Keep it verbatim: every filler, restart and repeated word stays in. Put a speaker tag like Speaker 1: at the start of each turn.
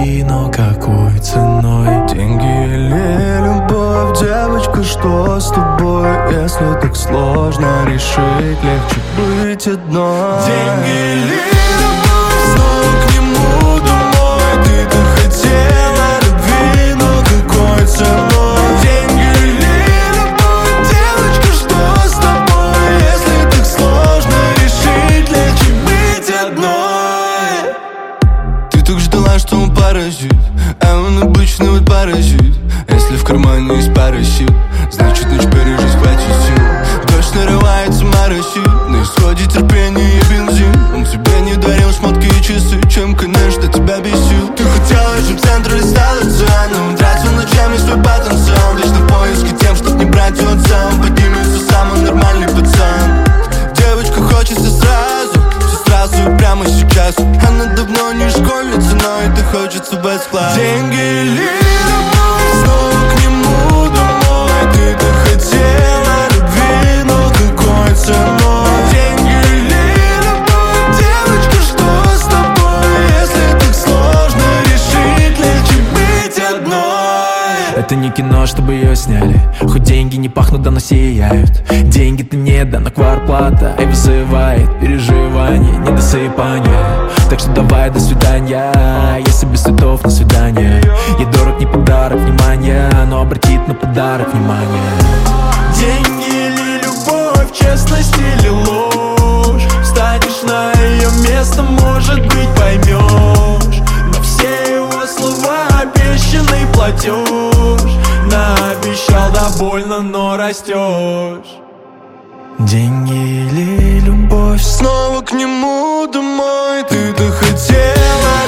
Speaker 1: любви, но какой ценой?
Speaker 2: Деньги или любовь, девочка, что с тобой? Если так сложно решить, легче быть одной.
Speaker 1: Деньги или
Speaker 2: любовь, снова к нему домой. Ты-то хотела любви, но какой ценой? Деньги или любовь, девочка, что с тобой? Если так сложно решить, легче быть одной. Ты так ждала, что он паразит, а он обычный вот паразит. Если в кармане есть парашют, значит ночь пережить хватит сил. Дождь нарывается, моросит, на исходе терпения и бензин. Он тебе не дарил шмотки и часы, чем, конечно, тебя бесил. Ты хотела, чтобы центр листал оцен, но он тратил ночами свой потенциал. Вечно в поиске тем, чтоб не брать у отца. Он поднимется самый нормальный пацан. Девочка хочется сразу, все сразу и прямо сейчас. Она давно не школьница, но это хочется без класса. Деньги или любовь, снова к нему домой. Ты-то хотела любви, но какой ценой? Деньги или любовь, девочка, что с тобой? Если так сложно решить, легче быть одной.
Speaker 1: это не кино, чтобы ее сняли. Хоть деньги не пахнут, да но сияют. Деньги-то не да, но квартплата и вызывает переживание, недосыпание. Так что давай, до свидания. Если без цветов на свидание. Ей дорог не подарок, внимание, но обратит на подарок внимание. Деньги или любовь, честность или ложь? Встанешь на ее место, может быть, поймешь. Но все его слова обещанный платеж. Наобещал, да больно, но растешь. Деньги или любовь,
Speaker 2: снова к нему домой. Ты-то хотела